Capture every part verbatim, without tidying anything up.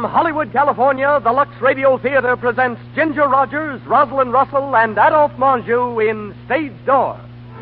Hollywood, California, the Lux Radio Theater presents Ginger Rogers, Rosalind Russell, and Adolphe Menjou in Stage Door.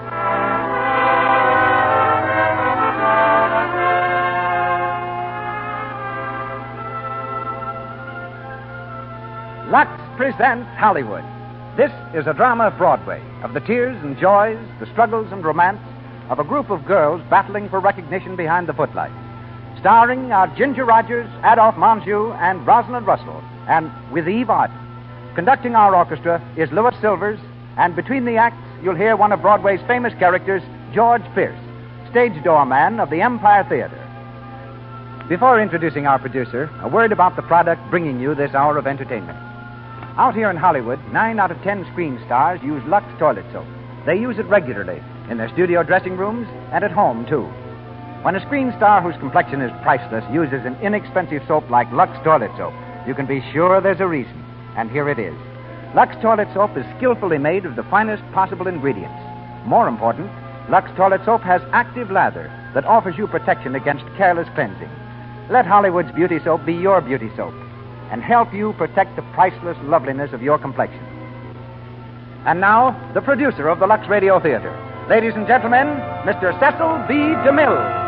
Lux presents Hollywood. This is a drama of Broadway, of the tears and joys, the struggles and romance of a group of girls battling for recognition behind the footlights. Starring our Ginger Rogers, Adolphe Menjou, and Rosalind Russell, and with Eve Arden. Conducting our orchestra is Louis Silvers, and between the acts, you'll hear one of Broadway's famous characters, George Pierce, stage doorman of the Empire Theater. Before introducing our producer, a word about the product bringing you this hour of entertainment. Out here in Hollywood, nine out of ten screen stars use Lux toilet soap. They use it regularly, in their studio dressing rooms and at home, too. When a screen star whose complexion is priceless uses an inexpensive soap like Lux toilet soap, you can be sure there's a reason, and here it is. Lux toilet soap is skillfully made of the finest possible ingredients. More important, Lux toilet soap has active lather that offers you protection against careless cleansing. Let Hollywood's beauty soap be your beauty soap and help you protect the priceless loveliness of your complexion. And now, the producer of the Lux Radio Theater. Ladies and gentlemen, Mister Cecil B. DeMille.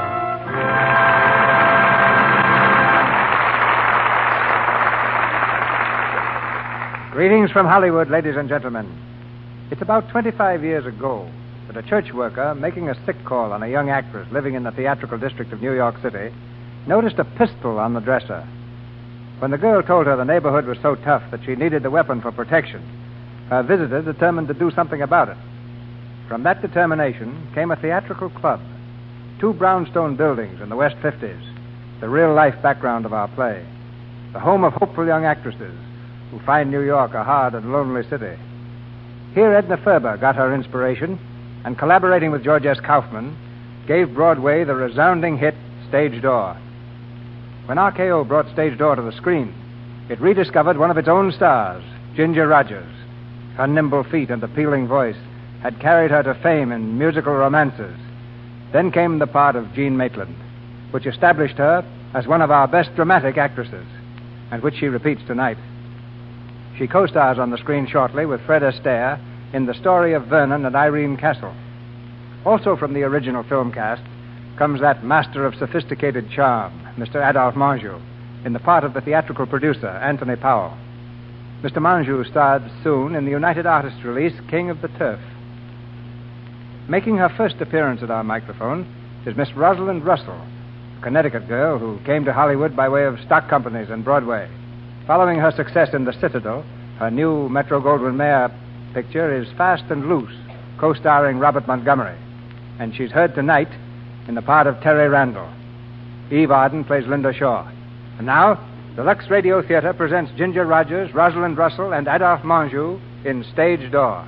Greetings from Hollywood, ladies and gentlemen. It's about twenty-five years ago that a church worker making a sick call on a young actress living in the theatrical district of New York City noticed a pistol on the dresser. When the girl told her the neighborhood was so tough that she needed the weapon for protection, her visitor determined to do something about it. From that determination came a theatrical club, two brownstone buildings in the West fifties, the real-life background of our play, the home of hopeful young actresses who find New York a hard and lonely city. Here Edna Ferber got her inspiration and, collaborating with George S. Kaufman, gave Broadway the resounding hit Stage Door. When R K O brought Stage Door to the screen, it rediscovered one of its own stars, Ginger Rogers. Her nimble feet and appealing voice had carried her to fame in musical romances. Then came the part of Jean Maitland, which established her as one of our best dramatic actresses, and which she repeats tonight. She co-stars on the screen shortly with Fred Astaire in The Story of Vernon and Irene Castle. Also from the original film cast comes that master of sophisticated charm, Mister Adolphe Menjou, in the part of the theatrical producer, Anthony Powell. Mister Menjou starred soon in the United Artists release, King of the Turf. Making her first appearance at our microphone is Miss Rosalind Russell, a Connecticut girl who came to Hollywood by way of stock companies and Broadway. Following her success in The Citadel, her new Metro-Goldwyn-Mayer picture is Fast and Loose, co-starring Robert Montgomery. And she's heard tonight in the part of Terry Randall. Eve Arden plays Linda Shaw. And now, the Lux Radio Theater presents Ginger Rogers, Rosalind Russell, and Adolphe Menjou in Stage Door.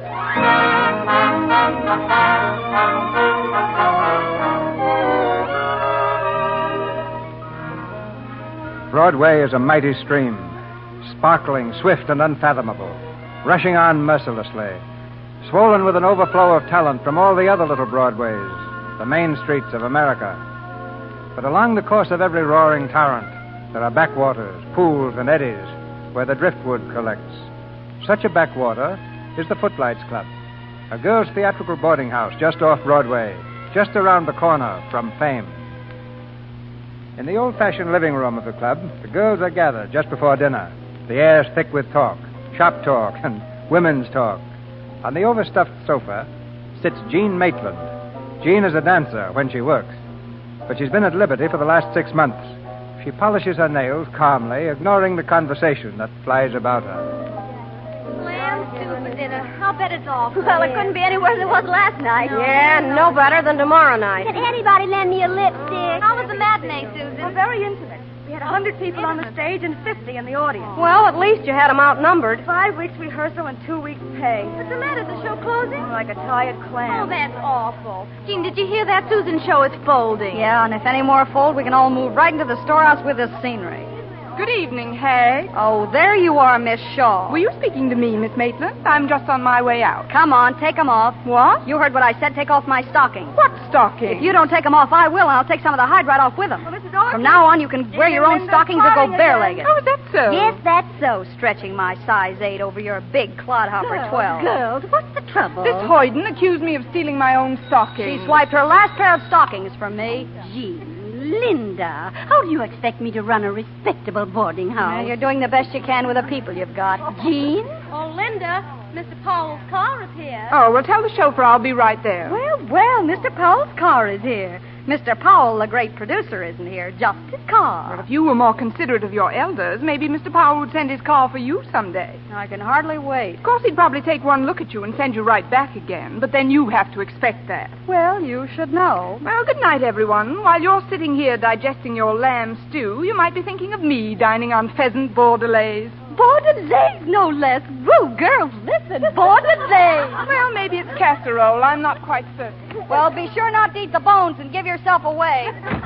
Broadway is a mighty stream, sparkling, swift, and unfathomable, rushing on mercilessly, swollen with an overflow of talent from all the other little Broadways, the main streets of America. But along the course of every roaring torrent, there are backwaters, pools, and eddies where the driftwood collects. Such a backwater is the Footlights Club, a girls' theatrical boarding house just off Broadway, just around the corner from fame. In the old-fashioned living room of the club, the girls are gathered just before dinner. The air's thick with talk, shop talk, and women's talk. On the overstuffed sofa sits Jean Maitland. Jean is a dancer when she works, but she's been at liberty for the last six months. She polishes her nails calmly, ignoring the conversation that flies about her. Lamb soup for dinner. I'll bet it's awful. Well, it couldn't be any worse than it was last night. No. Yeah, no better than tomorrow night. Can anybody lend me a lipstick? How was the matinee, Susan? Well, very intimate. We had a hundred people on the stage and fifty in the audience. Well, at least you had them outnumbered. Five weeks rehearsal and two weeks pay. What's the matter? Is the show closing? Like a tired clam. Oh, that's awful. Jean, did you hear that? Susan's show is folding. Yeah, and if any more fold, we can all move right into the storehouse with this scenery. Good evening, Hay. Oh, there you are, Miss Shaw. Were you speaking to me, Miss Maitland? I'm just on my way out. Come on, take them off. What? You heard what I said. Take off my stockings. What stocking? If you don't take them off, I will, and I'll take some of the hide right off with them. Well, Missus Orchid. From now on, you can wear your own Linda stockings or go plotting bare-legged. again. Oh, is that so? Yes, that's so, stretching my size eight over your big clodhopper twelve. Girls, what's the trouble? This Hoyden accused me of stealing my own stockings. She swiped her last pair of stockings from me. Jean, Linda, how do you expect me to run a respectable boarding house? Well, you're doing the best you can with the people you've got. Jean? Oh, Linda, Mister Powell's car is here. Oh, well, tell the chauffeur I'll be right there. Well, well, Mister Powell's car is here. Mister Powell, the great producer, isn't here. Just his car. Well, if you were more considerate of your elders, maybe Mister Powell would send his car for you someday. I can hardly wait. Of course, he'd probably take one look at you and send you right back again, but then you have to expect that. Well, you should know. Well, good night, everyone. While you're sitting here digesting your lamb stew, you might be thinking of me dining on pheasant bordelaise. Bordelaise, no less. Woo, girls, listen. Bordelaise. Well, maybe it's casserole. I'm not quite certain. Well, be sure not to eat the bones and give yourself away.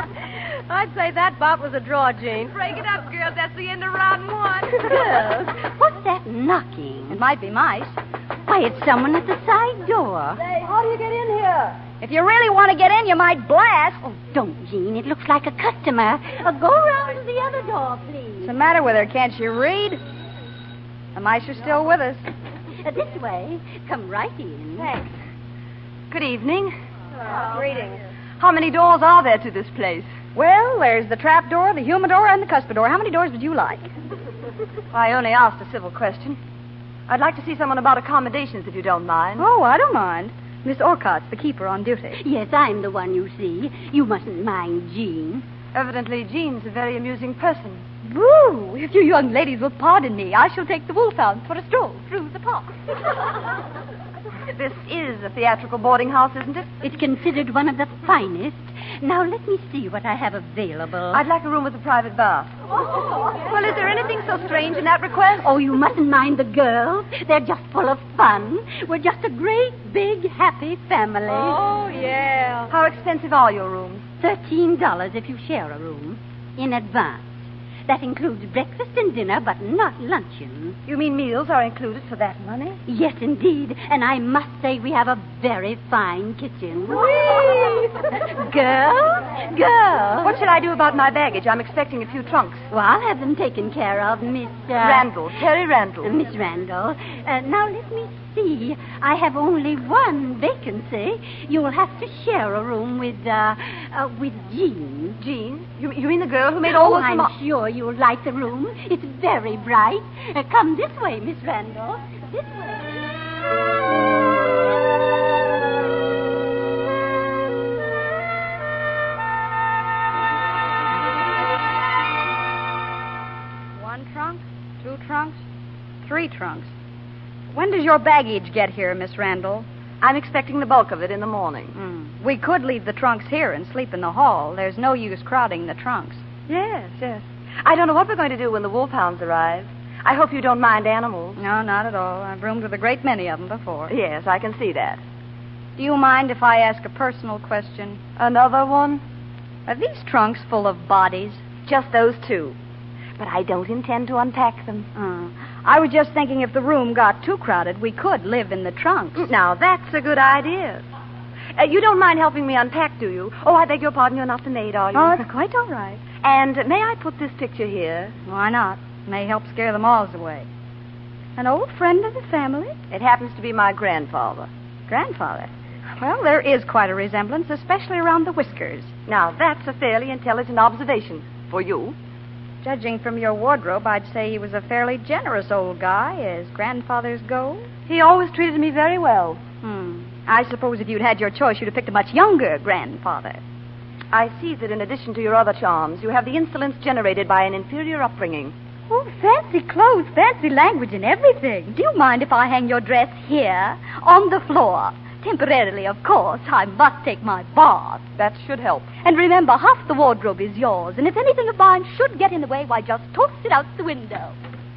I'd say that bout was a draw, Jean. Break it up, girls. That's the end of round one. Girls, what's that knocking? It might be mice. Why, it's someone at the side door. How do you get in here? If you really want to get in, you might blast. Oh, don't, Jean. It looks like a customer. Uh, go around to the other door, please. What's the matter with her? Can't she read? The mice are still with us. Uh, this way. Come right in. Thanks. Good evening. Oh, Greetings. How many doors are there to this place? Well, there's the trap door, the humidor, and the cuspidor. How many doors would you like? I only asked a civil question. I'd like to see someone about accommodations, if you don't mind. Oh, I don't mind. Miss Orcott's the keeper on duty. Yes, I'm the one you see. You mustn't mind Jean. Evidently, Jean's a very amusing person. Woo! If you young ladies will pardon me, I shall take the wolfhounds for a stroll through the park. This is a theatrical boarding house, isn't it? It's considered one of the finest. Now, let me see what I have available. I'd like a room with a private bath. Well, is there anything so strange in that request? Oh, you mustn't mind the girls. They're just full of fun. We're just a great, big, happy family. Oh, yeah. How expensive are your rooms? Thirteen dollars if you share a room. In advance. That includes breakfast and dinner, but not luncheon. You mean meals are included for that money? Yes, indeed. And I must say we have a very fine kitchen. Girls? Girls? What should I do about my baggage? I'm expecting a few trunks. Well, I'll have them taken care of, Miss... Uh, Randall. Terry Randall. Uh, Miss Randall. Uh, now, let me see. I have only one vacancy. You'll have to share a room with, uh, uh with Jean. Jean? You, you mean the girl who made all oh, those... I'm Remo- sure you'll like the room. It's very bright. Uh, come this way, Miss Randall. This way. One trunk, two trunks, three trunks. When does your baggage get here, Miss Randall? I'm expecting the bulk of it in the morning. Mm. We could leave the trunks here and sleep in the hall. There's no use crowding the trunks. Yes, yes. I don't know what we're going to do when the wolfhounds arrive. I hope you don't mind animals. No, not at all. I've roomed with a great many of them before. Yes, I can see that. Do you mind if I ask a personal question? Another one? Are these trunks full of bodies? Just those two. But I don't intend to unpack them. Uh, I was just thinking if the room got too crowded, we could live in the trunks. Now, that's a good idea. Uh, you don't mind helping me unpack, do you? Oh, I beg your pardon, you're not the maid, are you? Oh, it's quite all right. And may I put this picture here? Why not? May help scare the moths away. An old friend of the family? It happens to be my grandfather. Grandfather? Well, there is quite a resemblance, especially around the whiskers. Now, that's a fairly intelligent observation for you. Judging from your wardrobe, I'd say he was a fairly generous old guy, as grandfathers go. He always treated me very well. Hmm. I suppose if you'd had your choice, you'd have picked a much younger grandfather. I see that in addition to your other charms, you have the insolence generated by an inferior upbringing. Oh, fancy clothes, fancy language, and everything. Do you mind if I hang your dress here, on the floor? Temporarily, of course. I must take my bath. That should help. And remember, half the wardrobe is yours, and if anything of mine should get in the way, why, just toss it out the window.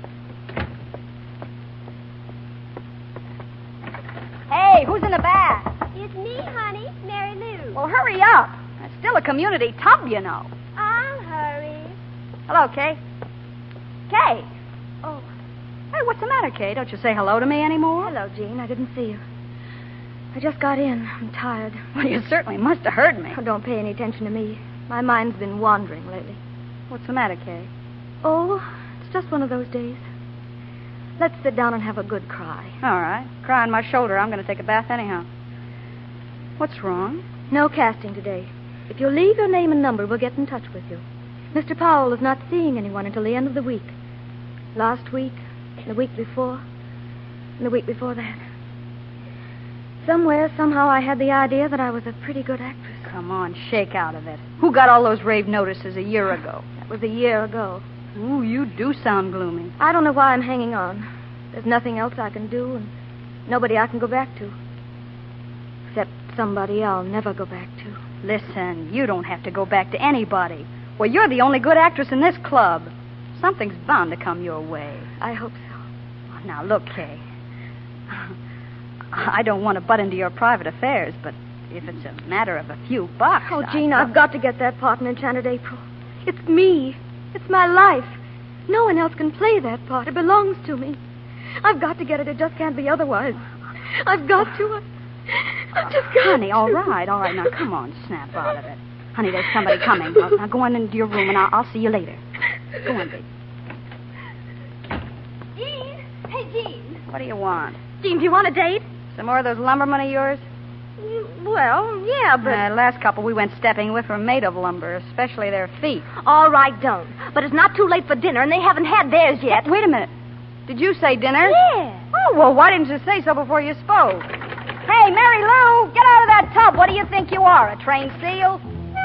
Hey, who's in the bath? It's me, honey. Mary Lou. Well, hurry up. It's still a community tub, you know. I'll hurry. Hello, Kay. Kay. Oh. Hey, what's the matter, Kay? Don't you say hello to me anymore? Hello, Jean. I didn't see you. I just got in. I'm tired. Well, you certainly must have heard me. Oh, don't pay any attention to me. My mind's been wandering lately. What's the matter, Kay? Oh, it's just one of those days. Let's sit down and have a good cry. All right. Cry on my shoulder. I'm going to take a bath anyhow. What's wrong? No casting today. If you'll leave your name and number, we'll get in touch with you. Mister Powell is not seeing anyone until the end of the week. Last week, the week before, and the week before that. Somewhere, somehow, I had the idea that I was a pretty good actress. Come on, shake out of it. Who got all those rave notices a year ago? That was a year ago. Ooh, you do sound gloomy. I don't know why I'm hanging on. There's nothing else I can do, and nobody I can go back to. Except somebody I'll never go back to. Listen, you don't have to go back to anybody. Well, you're the only good actress in this club. Something's bound to come your way. I hope so. Now, look, Kay. I don't want to butt into your private affairs, but if it's a matter of a few bucks... Oh, Jean, I've got to get that part in Enchanted April. It's me. It's my life. No one else can play that part. It belongs to me. I've got to get it. It just can't be otherwise. I've got to. I've just got Honey, to. all right, all right. Now, come on, snap out of it. Honey, there's somebody coming. Now, now go on into your room, and I'll, I'll see you later. Go on, baby. Jean! Hey, Jean. What do you want? Jean, do you want a date? Some more of those lumbermen of yours? Well, yeah, but... The last couple we went stepping with were made of lumber, especially their feet. All right, don't. But it's not too late for dinner, and they haven't had theirs yet. Wait a minute. Did you say dinner? Yeah. Oh, well, why didn't you say so before you spoke? Hey, Mary Lou, get out of that tub. What do you think you are, a trained seal?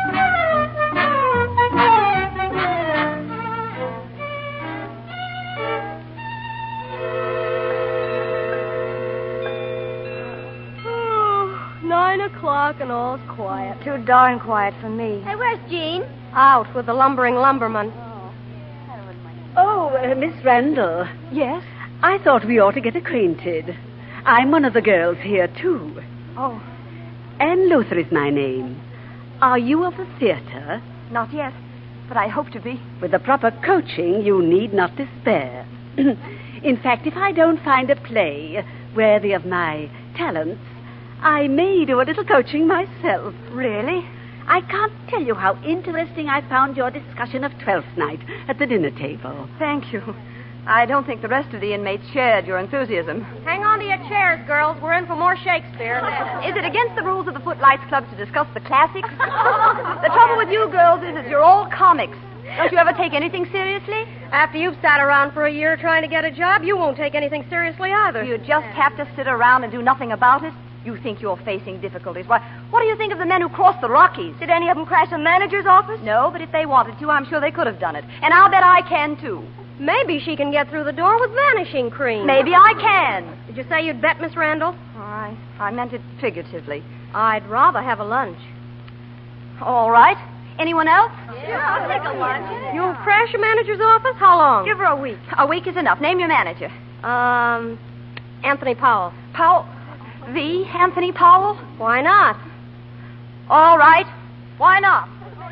Nine o'clock and all's quiet. Too darn quiet for me. Hey, where's Jean? Out with the lumbering lumberman. Oh, uh, Miss Randall. Yes? I thought we ought to get acquainted. I'm one of the girls here, too. Oh. Anne Luther is my name. Are you of the theater? Not yet, but I hope to be. With the proper coaching, you need not despair. In fact, if I don't find a play worthy of my talents, I may do a little coaching myself. Really? I can't tell you how interesting I found your discussion of Twelfth Night at the dinner table. Thank you. I don't think the rest of the inmates shared your enthusiasm. Hang on to your chairs, girls. We're in for more Shakespeare. Is it against the rules of the Footlights Club to discuss the classics? The trouble with you girls is that you're all comics. Don't you ever take anything seriously? After you've sat around for a year trying to get a job, you won't take anything seriously either. You just have to sit around and do nothing about it? You think you're facing difficulties. Why, what do you think of the men who crossed the Rockies? Did any of them crash a manager's office? No, but if they wanted to, I'm sure they could have done it. And I'll bet I can, too. Maybe she can get through the door with vanishing cream. Maybe I can. Did you say you'd bet, Miss Randall? All right. I meant it figuratively. I'd rather have a lunch. All right. Anyone else? Yeah, I'll take a lunch. You'll crash a manager's office? How long? Give her a week. A week is enough. Name your manager. Um, Anthony Powell. Powell? The Anthony Powell? Why not? All right. Why not?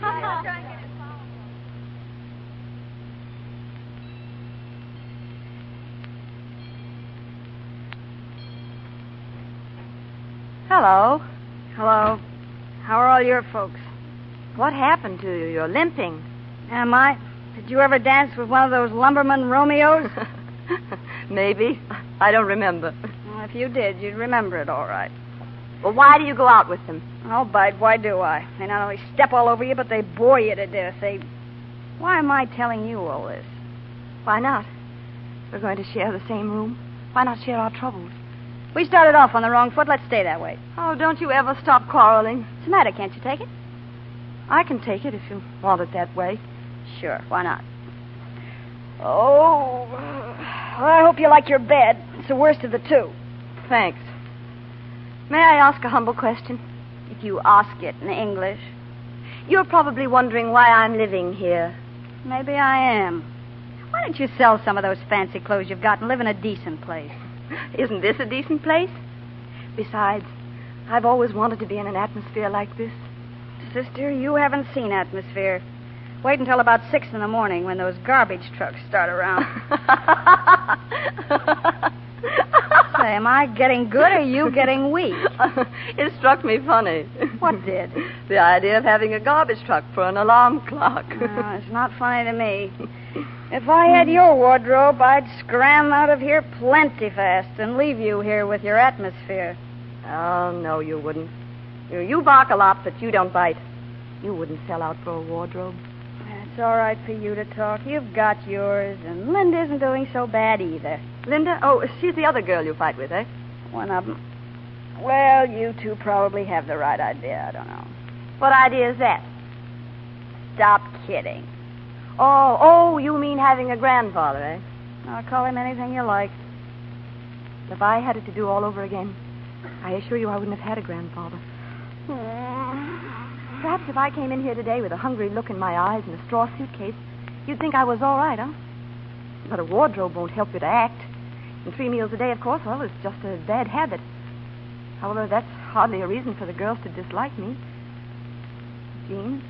Hello. Hello. How are all your folks? What happened to you? You're limping. Am I? Did you ever dance with one of those lumberman Romeos? Maybe. I don't remember. Well, if you did, you'd remember it all right. Well, why do you go out with them? Oh, Bite, why do I? They not only step all over you, but they bore you to death. They... Why am I telling you all this? Why not? We're going to share the same room. Why not share our troubles? We started off on the wrong foot. Let's stay that way. Oh, don't you ever stop quarreling. What's the matter? Can't you take it? I can take it if you want it that way. Sure, why not? Oh, well, I hope you like your bed. It's the worst of the two. Thanks. May I ask a humble question? If you ask it in English. You're probably wondering why I'm living here. Maybe I am. Why don't you sell some of those fancy clothes you've got and live in a decent place? Isn't this a decent place? Besides, I've always wanted to be in an atmosphere like this. Sister, you haven't seen atmosphere. Wait until about six in the morning when those garbage trucks start around. Say, am I getting good or are you getting weak? It struck me funny. What did? The idea of having a garbage truck for an alarm clock. No, it's not funny to me. If I had your wardrobe, I'd scram out of here plenty fast and leave you here with your atmosphere. Oh, no, you wouldn't. You, you bark a lot, but you don't bite. You wouldn't sell out for a wardrobe. It's all right for you to talk. You've got yours, and Linda isn't doing so bad either. Linda? Oh, she's the other girl you fight with, eh? One of them. Well, you two probably have the right idea. I don't know. What idea is that? Stop kidding. Oh, oh, you mean having a grandfather, eh? I'll call him anything you like. If I had it to do all over again, I assure you I wouldn't have had a grandfather. Perhaps if I came in here today with a hungry look in my eyes and a straw suitcase, you'd think I was all right, huh? But a wardrobe won't help you to act. And three meals a day, of course, well, it's just a bad habit. However, that's hardly a reason for the girls to dislike me. Jean?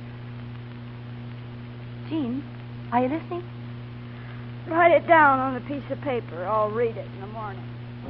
Jean, are you listening? Write it down on a piece of paper. I'll read it in the morning.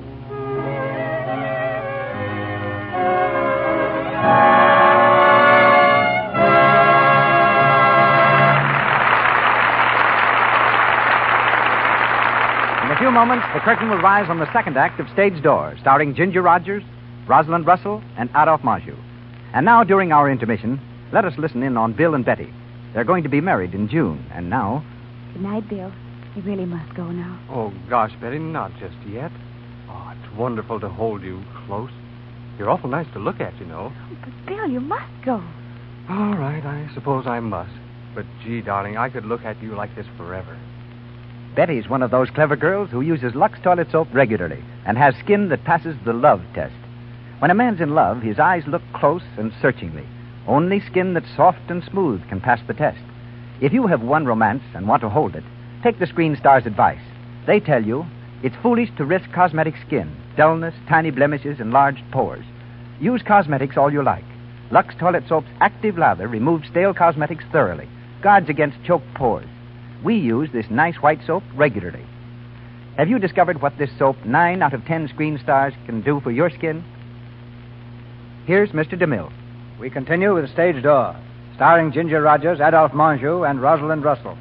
In a few moments, the curtain will rise on the second act of Stage Door, starring Ginger Rogers, Rosalind Russell, and Adolphe Manjou. And now, during our intermission, let us listen in on Bill and Betty. They're going to be married in June, and now... Good night, Bill. You really must go now. Oh, gosh, Betty, not just yet. Oh, it's wonderful to hold you close. You're awful nice to look at, you know. But, Bill, you must go. All right, I suppose I must. But, gee, darling, I could look at you like this forever. Betty's one of those clever girls who uses Lux toilet soap regularly and has skin that passes the love test. When a man's in love, his eyes look close and searchingly. Only skin that's soft and smooth can pass the test. If you have won romance and want to hold it, take the Screen Star's advice. They tell you it's foolish to risk cosmetic skin, dullness, tiny blemishes, enlarged pores. Use cosmetics all you like. Lux Toilet Soap's active lather removes stale cosmetics thoroughly, guards against choked pores. We use this nice white soap regularly. Have you discovered what this soap, nine out of ten Screen Stars, can do for your skin? Here's Mister DeMille. We continue with Stage Door, starring Ginger Rogers, Adolphe Manjou, and Rosalind Russell.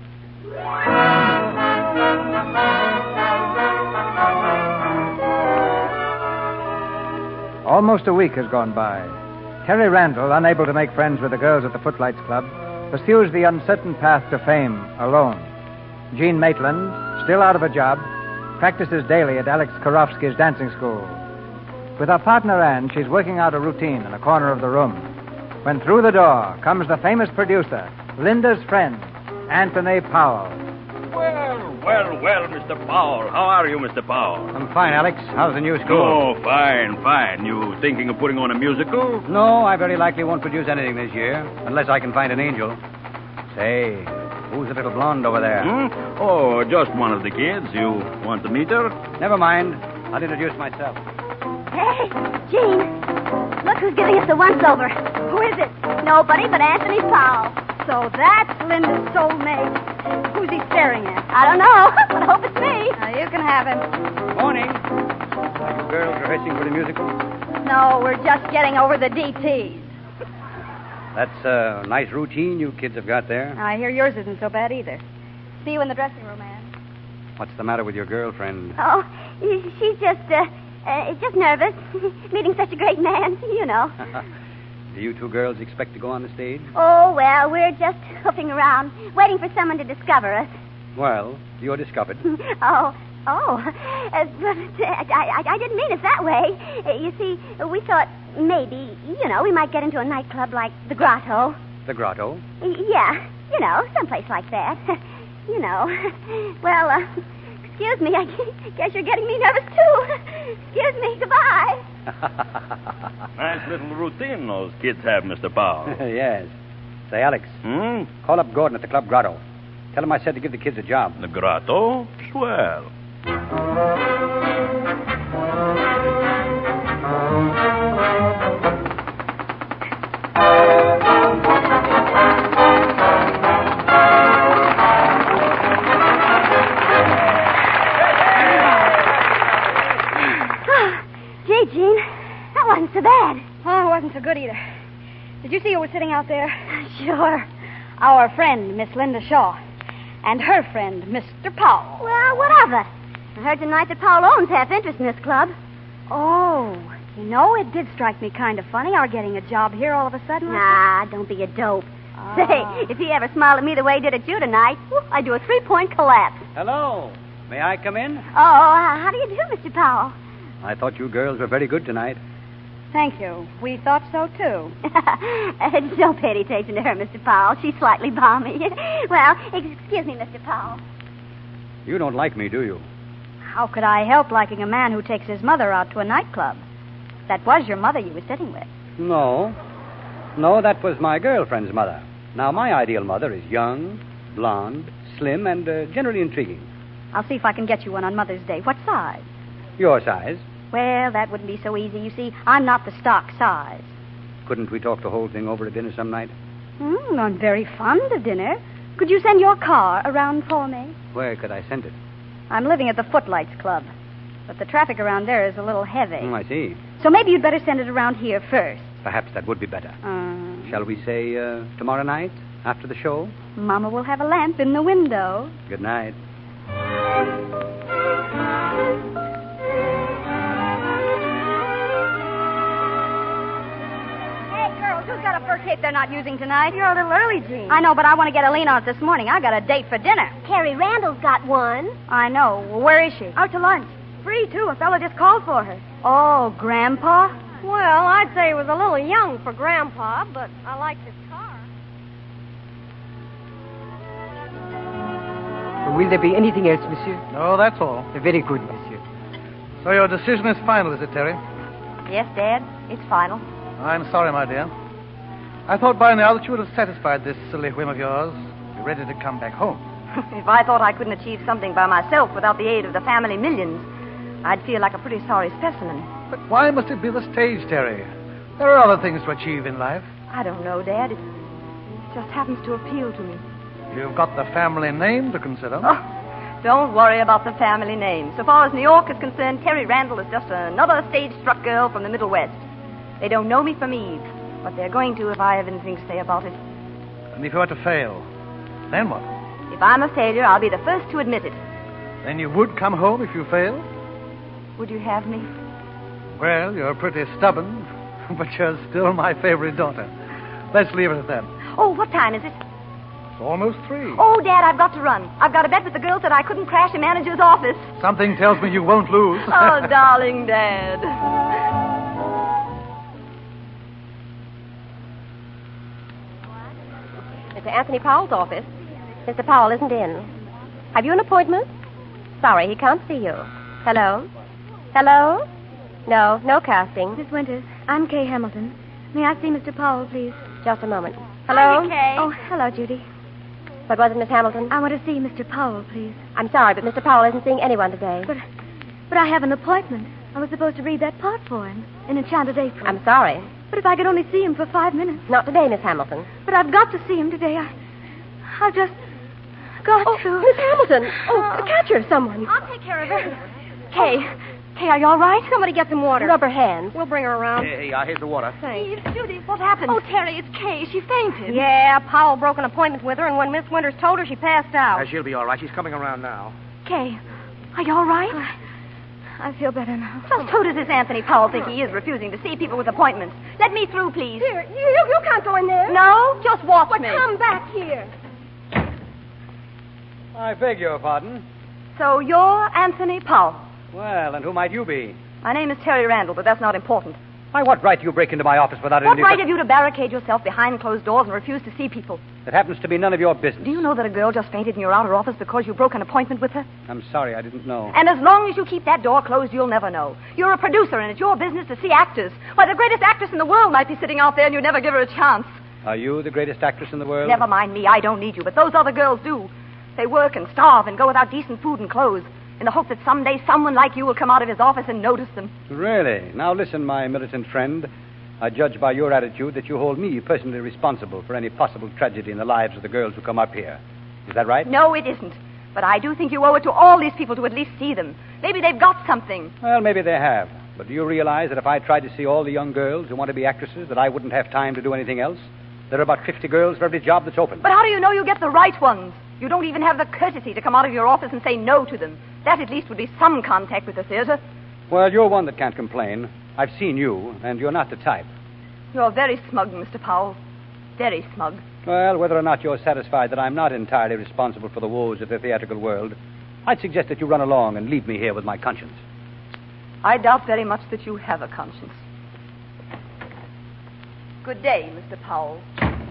Almost a week has gone by. Terry Randall, unable to make friends with the girls at the Footlights Club, pursues the uncertain path to fame alone. Jean Maitland, still out of a job, practices daily at Alex Karofsky's dancing school. With her partner Anne, she's working out a routine in a corner of the room, when through the door comes the famous producer, Linda's friend, Anthony Powell. Well, well, well, Mister Powell. How are you, Mister Powell? I'm fine, Alex. How's the new school? Oh, fine, fine. You thinking of putting on a musical? No, I very likely won't produce anything this year, unless I can find an angel. Say, who's the little blonde over there? Hmm? Oh, just one of the kids. You want to meet her? Never mind. I'll introduce myself. Hey, Jean, look who's giving us the once-over. Who is it? Nobody but Anthony Powell. So that's Linda's soulmate. Who's he staring at? I don't know, but I hope it's me. Now, you can have him. Morning. Are you girls rehearsing for the musical? No, we're just getting over the D Ts. That's a nice routine you kids have got there. I hear yours isn't so bad either. See you in the dressing room, Anne. What's the matter with your girlfriend? Oh, she's just, uh, uh just nervous. Meeting such a great man, you know. Do you two girls expect to go on the stage? Oh, well, we're just hoofing around, waiting for someone to discover us. Well, you're discovered. oh, oh. Uh, but uh, I, I didn't mean it that way. Uh, you see, we thought maybe, you know, we might get into a nightclub like the Grotto. The Grotto? Y- yeah, you know, someplace like that. you know. Well, uh, excuse me, I guess you're getting me nervous, too. Excuse me, goodbye. Nice little routine those kids have, Mister Powell. Yes. Say, Alex. Hmm? Call up Gordon at the Club Grotto. Tell him I said to give the kids a job. The Grotto? Swell. were sitting out there? Sure. Our friend, Miss Linda Shaw. And her friend, Mister Powell. Well, what of it? I heard tonight that Paul owns half interest in this club. Oh, you know, it did strike me kind of funny, our getting a job here all of a sudden. Nah, don't be a dope. Ah. Say, if he ever smiled at me the way he did at you tonight, whew, I'd do a three-point collapse. Hello. May I come in? Oh, uh, how do you do, Mister Powell? I thought you girls were very good tonight. Thank you. We thought so, too. uh, don't pay any attention to her, Mister Powell. She's slightly balmy. Well, excuse me, Mister Powell. You don't like me, do you? How could I help liking a man who takes his mother out to a nightclub? That was your mother you were sitting with. No. No, that was my girlfriend's mother. Now, my ideal mother is young, blonde, slim, and uh, generally intriguing. I'll see if I can get you one on Mother's Day. What size? Your size. Well, that wouldn't be so easy. You see, I'm not the stock size. Couldn't we talk the whole thing over at dinner some night? Mm, I'm very fond of dinner. Could you send your car around for me? Where could I send it? I'm living at the Footlights Club, but the traffic around there is a little heavy. Oh, I see. So maybe you'd better send it around here first. Perhaps that would be better. Uh, Shall we say uh, tomorrow night, after the show? Mama will have a lamp in the window. Good night. Who's got a fur cape they're not using tonight? You're a little early, Jean. I know, but I want to get a lean on it this morning. I got a date for dinner. Terry Randall's got one. I know. Well, where is she? Out to lunch. Free, too. A fella just called for her. Oh, Grandpa? Well, I'd say he was a little young for Grandpa, but I liked his car. Will there be anything else, monsieur? No, that's all. Very good, monsieur. So your decision is final, is it, Terry? Yes, Dad. It's final. I'm sorry, my dear. I thought by now that you would have satisfied this silly whim of yours. You're ready to come back home. If I thought I couldn't achieve something by myself without the aid of the family millions, I'd feel like a pretty sorry specimen. But why must it be the stage, Terry? There are other things to achieve in life. I don't know, Dad. It just happens to appeal to me. You've got the family name to consider. Oh, don't worry about the family name. So far as New York is concerned, Terry Randall is just another stage-struck girl from the Middle West. They don't know me from Eve, but they're going to if I have anything to say about it. And if you were to fail, then what? If I'm a failure, I'll be the first to admit it. Then you would come home if you failed? Would you have me? Well, you're pretty stubborn, but you're still my favorite daughter. Let's leave it at that. Oh, what time is it? It's almost three. Oh, Dad, I've got to run. I've got a bet with the girls that I couldn't crash a manager's office. Something tells me you won't lose. Oh, darling Dad. Mister Anthony Powell's office. Mister Powell isn't in. Have you an appointment? Sorry, he can't see you. Hello? Hello? No, no casting. Miss Winters, I'm Kay Hamilton. May I see Mister Powell, please? Just a moment. Hello? Hi, Kay. Oh, hello, Judy. What was it, Miss Hamilton? I want to see Mister Powell, please. I'm sorry, but Mister Powell isn't seeing anyone today. But, but I have an appointment. I was supposed to read that part for him in Enchanted April. I'm sorry. But if I could only see him for five minutes. Not today, Miss Hamilton. But I've got to see him today. I, I've just got oh, to. Miss Hamilton. Oh, catch her, someone. I'll take care of her. Kay. Kay, are you all right? Somebody get some water. Rubber hands. We'll bring her around. Hey, uh, here's the water. Thanks. Steve, Judy, what happened? Oh, Terry, it's Kay. She fainted. Yeah, Powell broke an appointment with her, and when Miss Winters told her, she passed out. Uh, she'll be all right. She's coming around now. Kay, are you all right? I, I feel better now. Just who does this Anthony Powell think he is, refusing to see people with appointments? Let me through, please. Here, you, you can't go in there. No, just watch well, me. Come back here. I beg your pardon. So you're Anthony Powell. Well, and who might you be? My name is Terry Randall, but that's not important. By what right do you break into my office without What any... right have you to barricade yourself behind closed doors and refuse to see people? It happens to be none of your business. Do you know that a girl just fainted in your outer office because you broke an appointment with her? I'm sorry, I didn't know. And as long as you keep that door closed, you'll never know. You're a producer, and it's your business to see actors. Why, the greatest actress in the world might be sitting out there, and you never give her a chance. Are you the greatest actress in the world? Never mind me, I don't need you, but those other girls do. They work and starve and go without decent food and clothes, in the hope that someday someone like you will come out of his office and notice them. Really? Now listen, my militant friend. I judge by your attitude that you hold me personally responsible for any possible tragedy in the lives of the girls who come up here. Is that right? No, it isn't. But I do think you owe it to all these people to at least see them. Maybe they've got something. Well, maybe they have. But do you realize that if I tried to see all the young girls who want to be actresses, that I wouldn't have time to do anything else? There are about fifty girls for every job that's open. But how do you know you get the right ones? You don't even have the courtesy to come out of your office and say no to them. That at least would be some contact with the theater. Well, you're one that can't complain. I've seen you, and you're not the type. You're very smug, Mister Powell. Very smug. Well, whether or not you're satisfied that I'm not entirely responsible for the woes of the theatrical world, I'd suggest that you run along and leave me here with my conscience. I doubt very much that you have a conscience. Good day, Mister Powell.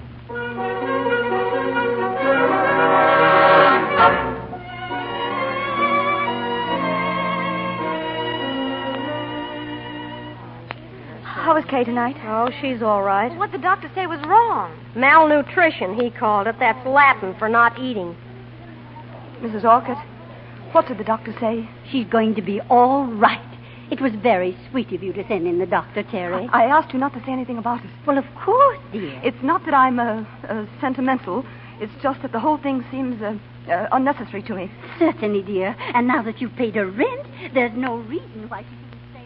How is Kay tonight? Oh, she's all right. What'd the doctor say was wrong? Malnutrition, he called it. That's Latin for not eating. Missus Orcutt, what did the doctor say? She's going to be all right. It was very sweet of you to send in the doctor, Terry. I, I asked you not to say anything about it. Well, of course, dear. It's not that I'm uh, uh, sentimental. It's just that the whole thing seems uh, uh, unnecessary to me. Certainly, dear. And now that you've paid her rent, there's no reason why she shouldn't stay.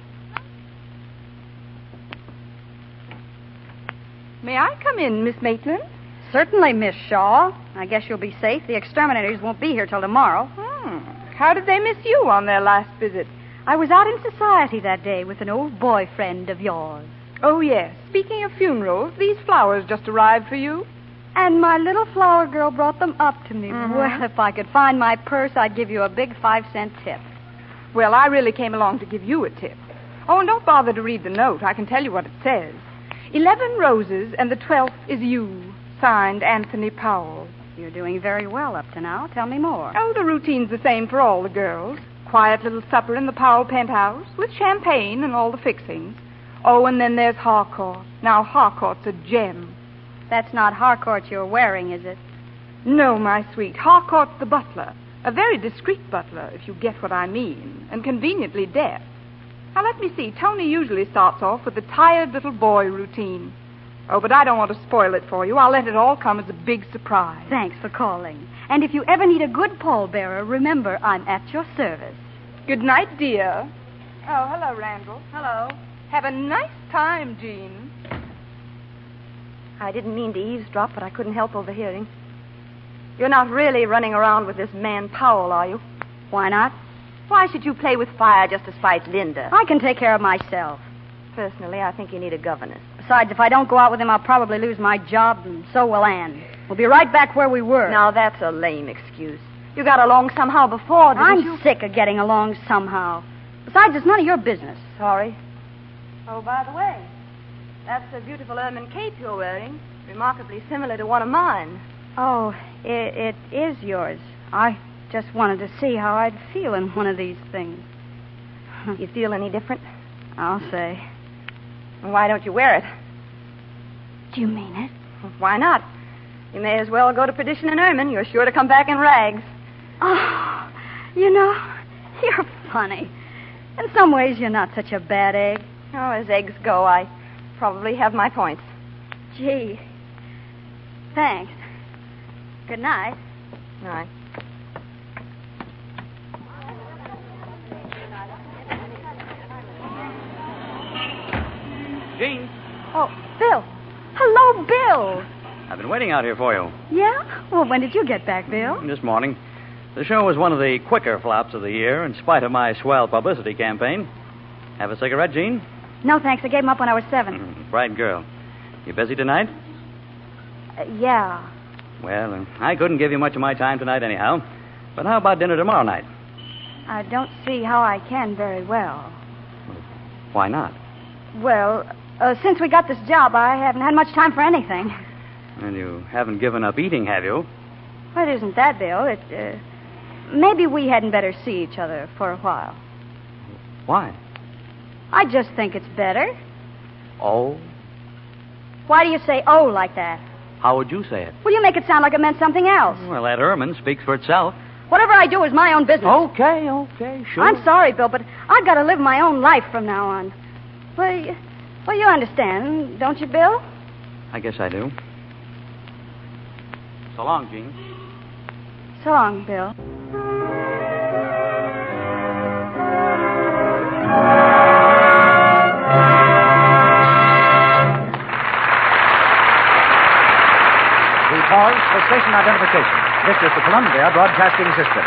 May I come in, Miss Maitland? Certainly, Miss Shaw. I guess you'll be safe. The exterminators won't be here till tomorrow. Hmm. How did they miss you on their last visit? I was out in society that day with an old boyfriend of yours. Oh, yes. Speaking of funerals, these flowers just arrived for you. And my little flower girl brought them up to me. Mm-hmm. Well, if I could find my purse, I'd give you a big five-cent tip. Well, I really came along to give you a tip. Oh, and don't bother to read the note. I can tell you what it says. Eleven roses, and the twelfth is you. Signed, Anthony Powell. You're doing very well up to now. Tell me more. Oh, the routine's the same for all the girls. Quiet little supper in the Powell penthouse with champagne and all the fixings. Oh, and then there's Harcourt. Now, Harcourt's a gem. That's not Harcourt you're wearing, is it? No, my sweet. Harcourt's the butler. A very discreet butler, if you get what I mean, and conveniently deaf. Now, let me see. Tony usually starts off with the tired little boy routine. Oh, but I don't want to spoil it for you. I'll let it all come as a big surprise. Thanks for calling. And if you ever need a good pallbearer, remember, I'm at your service. Good night, dear. Oh, hello, Randall. Hello. Have a nice time, Jean. I didn't mean to eavesdrop, but I couldn't help overhearing. You're not really running around with this man Powell, are you? Why not? Why should you play with fire just to spite Linda? I can take care of myself. Personally, I think you need a governess. Besides, if I don't go out with him, I'll probably lose my job, and so will Anne. We'll be right back where we were. Now, that's a lame excuse. You got along somehow before, didn't I'm you? sick of getting along somehow. Besides, it's none of your business. Sorry. Oh, by the way, that's a beautiful ermine cape you're wearing. Remarkably similar to one of mine. Oh, it, it is yours. I just wanted to see how I'd feel in one of these things. You feel any different? I'll say. Why don't you wear it? Do you mean it? Why not? You may as well go to perdition in ermine. You're sure to come back in rags. Oh, you know, you're funny. In some ways, you're not such a bad egg. Oh, as eggs go, I probably have my points. Gee. Thanks. Good night. All right. Jean. Oh, Bill. Hello, Bill. I've been waiting out here for you. Yeah? Well, when did you get back, Bill? This morning. The show was one of the quicker flops of the year, in spite of my swell publicity campaign. Have a cigarette, Jean? No, thanks. I gave him up when I was seven. Mm, bright girl. You busy tonight? Uh, yeah. Well, uh, I couldn't give you much of my time tonight anyhow. But how about dinner tomorrow night? I don't see how I can very well. Why not? Well, uh, since we got this job, I haven't had much time for anything. And you haven't given up eating, have you? Well, it isn't that, Bill. It, uh, maybe we hadn't better see each other for a while. Why? I just think it's better. Oh? Why do you say oh like that? How would you say it? Well, you make it sound like it meant something else. Well, that ermine speaks for itself. Whatever I do is my own business. Okay, okay, sure. I'm sorry, Bill, but I've got to live my own life from now on. Well, you, well, you understand, don't you, Bill? I guess I do. So long, Jean. So long, Bill. station identification. This is the Columbia Broadcasting System.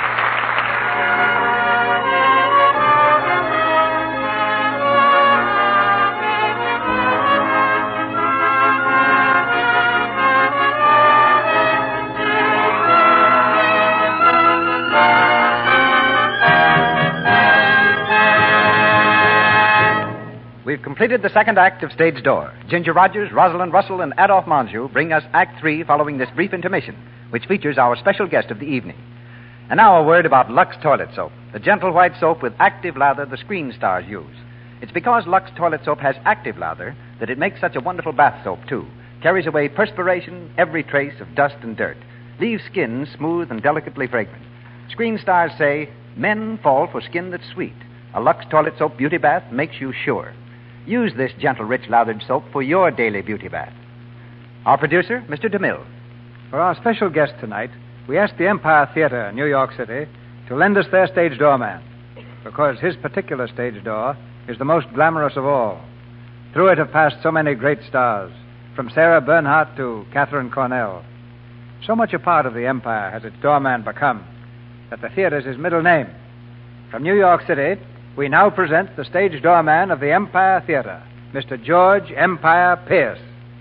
We've completed the second act of Stage Door. Ginger Rogers, Rosalind Russell, and Adolphe Monjou bring us Act Three following this brief intermission, which features our special guest of the evening. And now a word about Lux Toilet Soap, the gentle white soap with active lather the screen stars use. It's because Lux Toilet Soap has active lather that it makes such a wonderful bath soap, too. Carries away perspiration, every trace of dust and dirt. Leaves skin smooth and delicately fragrant. Screen stars say, men fall for skin that's sweet. A Lux Toilet Soap beauty bath makes you sure. Use this gentle, rich lathered soap for your daily beauty bath. Our producer, Mister DeMille. For our special guest tonight, we asked the Empire Theater in New York City to lend us their stage doorman, because his particular stage door is the most glamorous of all. Through it have passed so many great stars, from Sarah Bernhardt to Catherine Cornell. So much a part of the Empire has its doorman become that the theater's his middle name. From New York City, we now present the stage doorman of the Empire Theater, Mister George Empire Pierce.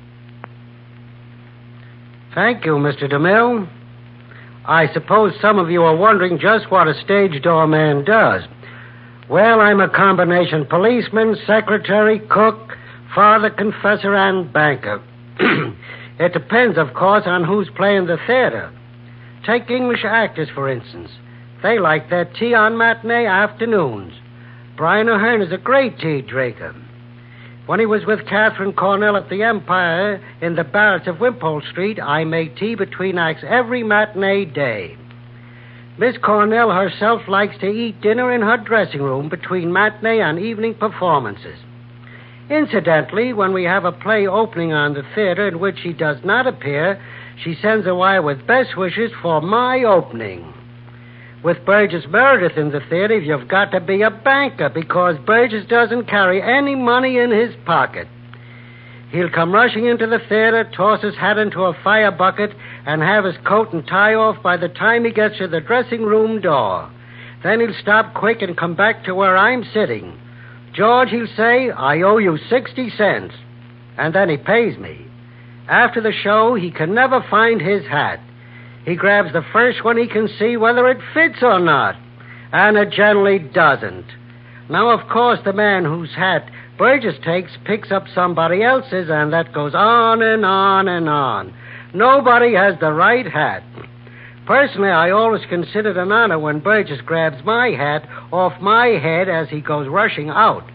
Thank you, Mister DeMille. I suppose some of you are wondering just what a stage doorman does. Well, I'm a combination policeman, secretary, cook, father, confessor, and banker. It depends, of course, on who's playing the theater. Take English actors, for instance. They like their tea on matinee afternoons. Brian O'Hearn is a great tea drinker. When he was with Catherine Cornell at the Empire in the barracks of Wimpole Street, I made tea between acts every matinee day. Miss Cornell herself likes to eat dinner in her dressing room between matinee and evening performances. Incidentally, when we have a play opening on the theater in which she does not appear, she sends a wire with best wishes for my opening. With Burgess Meredith in the theater, you've got to be a banker, because Burgess doesn't carry any money in his pocket. He'll come rushing into the theater, toss his hat into a fire bucket, and have his coat and tie off by the time he gets to the dressing room door. Then he'll stop quick and come back to where I'm sitting. George, he'll say, I owe you sixty cents. And then he pays me. After the show, he can never find his hat. He grabs the first one he can see whether it fits or not. And it generally doesn't. Now, of course, the man whose hat Burgess takes picks up somebody else's, and that goes on and on and on. Nobody has the right hat. Personally, I always consider it an honor when Burgess grabs my hat off my head as he goes rushing out.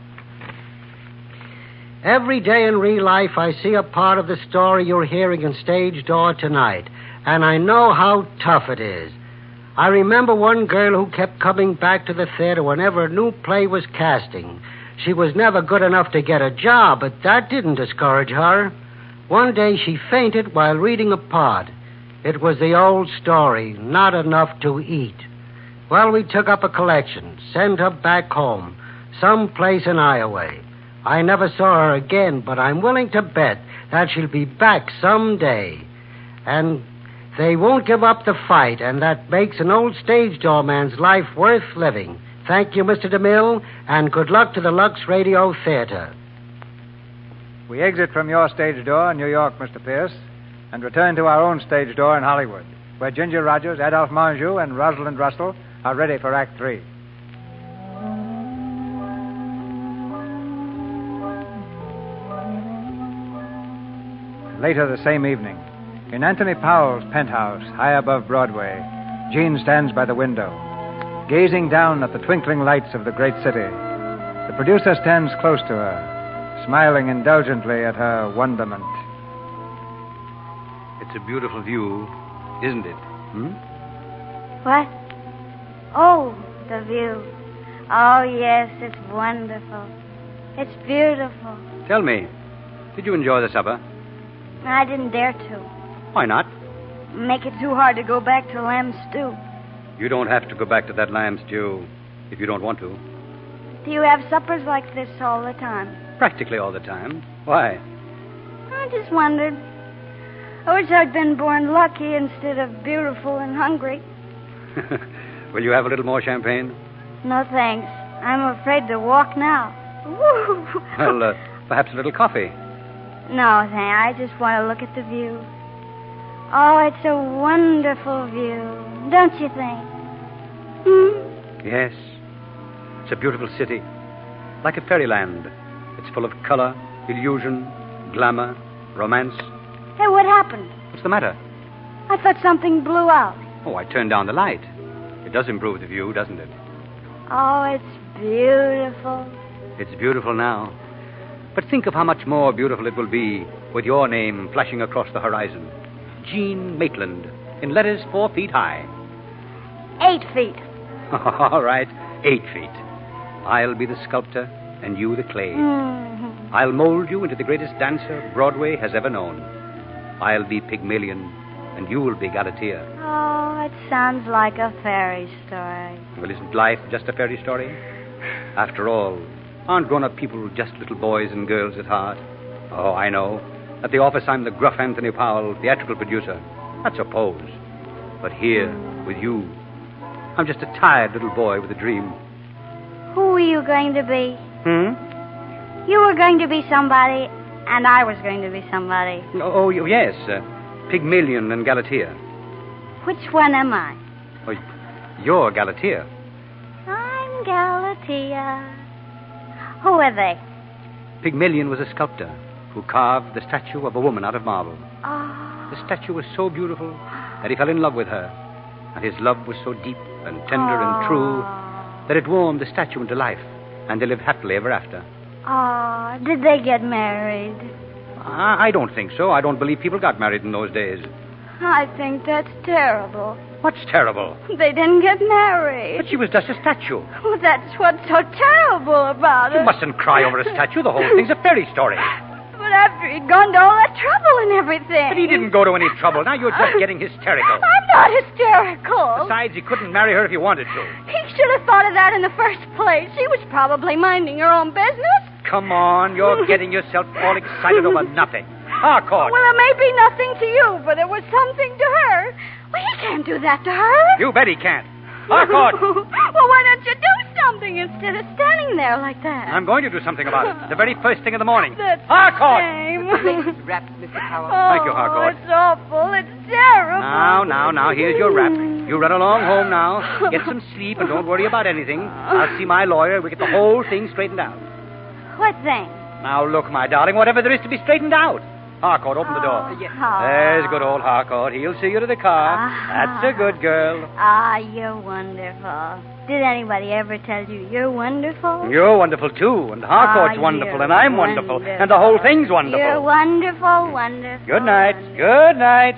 Every day in real life, I see a part of the story you're hearing in Stage Door tonight, and I know how tough it is. I remember one girl who kept coming back to the theater whenever a new play was casting. She was never good enough to get a job, but that didn't discourage her. One day she fainted while reading a part. It was the old story, not enough to eat. Well, we took up a collection, sent her back home, someplace in Iowa. I never saw her again, but I'm willing to bet that she'll be back someday. And they won't give up the fight, and that makes an old stage doorman's life worth living. Thank you, Mister DeMille, and good luck to the Lux Radio Theater. We exit from your stage door in New York, Mister Pierce, and return to our own stage door in Hollywood, where Ginger Rogers, Adolphe Monjou, and Rosalind Russell are ready for Act Three. Later the same evening, in Anthony Powell's penthouse high above Broadway, Jean stands by the window, gazing down at the twinkling lights of the great city. The producer stands close to her, smiling indulgently at her wonderment. It's a beautiful view, isn't it? Hmm? What? Oh, the view. Oh, yes, it's wonderful. It's beautiful. Tell me, did you enjoy the supper? I didn't dare to. Why not? Make it too hard to go back to lamb stew. You don't have to go back to that lamb stew if you don't want to. Do you have suppers like this all the time? Practically all the time. Why? I just wondered. I wish I'd been born lucky instead of beautiful and hungry. Will you have a little more champagne? No, thanks. I'm afraid to walk now. Woo! Well, uh, perhaps a little coffee. No, thank. I just want to look at the view. Oh, it's a wonderful view, don't you think? Hmm? Yes. It's a beautiful city. Like a fairyland. It's full of color, illusion, glamour, romance. Hey, what happened? What's the matter? I thought something blew out. Oh, I turned down the light. It does improve the view, doesn't it? Oh, it's beautiful. It's beautiful now. But think of how much more beautiful it will be with your name flashing across the horizon. Jean Maitland, in letters four feet high. Eight feet. All right, eight feet. I'll be the sculptor and you the clay. Mm-hmm. I'll mold you into the greatest dancer Broadway has ever known. I'll be Pygmalion and you'll be Galatea. Oh, it sounds like a fairy story. Well, isn't life just a fairy story? After all, aren't grown-up people just little boys and girls at heart? Oh, I know. At the office, I'm the gruff Anthony Powell, theatrical producer. That's a pose. But here, with you, I'm just a tired little boy with a dream. Who were you going to be? Hmm? You were going to be somebody, and I was going to be somebody. Oh, oh yes. Uh, Pygmalion and Galatea. Which one am I? Oh, you're Galatea. I'm Galatea. Who are they? Pygmalion was a sculptor who carved the statue of a woman out of marble. Oh. The statue was so beautiful that he fell in love with her. And his love was so deep and tender oh. and true that it warmed the statue into life. And they lived happily ever after. Oh, did they get married? I, I don't think so. I don't believe people got married in those days. I think that's terrible. What's terrible? They didn't get married. But she was just a statue. Well, that's what's so terrible about it. You mustn't cry over a statue. The whole thing's a fairy story. But after he'd gone to all that trouble and everything. But he didn't go to any trouble. Now you're just getting hysterical. I'm not hysterical. Besides, he couldn't marry her if he wanted to. He should have thought of that in the first place. She was probably minding her own business. Come on, you're getting yourself all excited over nothing. Harcourt. Well, it may be nothing to you, but it was something to her. Well, he can't do that to her. You bet he can't. Harcourt. Well, why don't you do something instead of standing there like that? I'm going to do something about it. The very first thing in the morning. That's Harcourt. the same. Wraps, Mister Powell. Oh, Thank you, Harcourt. It's awful. It's terrible. Now, now, now, here's your wrap. You run along home now. Get some sleep and don't worry about anything. I'll see my lawyer. We get the whole thing straightened out. What thing? Now, look, my darling, whatever there is to be straightened out. Harcourt, open the door. Oh. There's good old Harcourt. He'll see you to the car. Ah. That's a good girl. Ah, you're wonderful. Did anybody ever tell you you're wonderful? You're wonderful, too. And Harcourt's Ah, wonderful, you're and I'm wonderful. wonderful. And the whole thing's wonderful. You're wonderful, wonderful. Good night. Wonderful. Good night.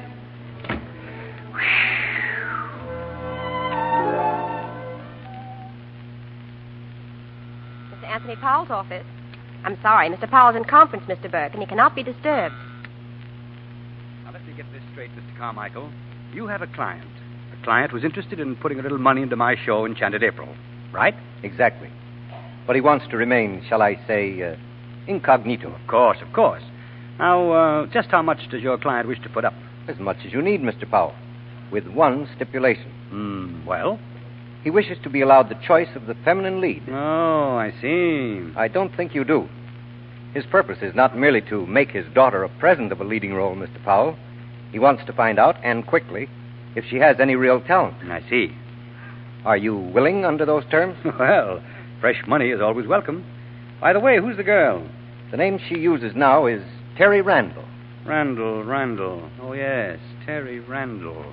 Mister Anthony Powell's office. I'm sorry, Mister Powell's in conference, Mister Burke, and he cannot be disturbed. Now, let me get this straight, Mister Carmichael. You have a client. A client who's interested in putting a little money into my show, Enchanted April, right? Exactly. But he wants to remain, shall I say, uh, incognito. Of course, of course. Now, uh, just how much does your client wish to put up? As much as you need, Mister Powell, with one stipulation. Hmm, well? He wishes to be allowed the choice of the feminine lead. Oh, I see. I don't think you do. His purpose is not merely to make his daughter a present of a leading role, Mister Powell. He wants to find out, and quickly, if she has any real talent. I see. Are you willing under those terms? Well, fresh money is always welcome. By the way, who's the girl? The name she uses now is Terry Randall. Randall, Randall. Oh, yes, Terry Randall.